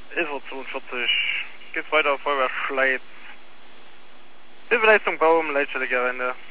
11:42 Uhr. Geht's weiter, Feuerwehr Schleiz. Hilfeleistung Baum, Leitstelle Gerwende.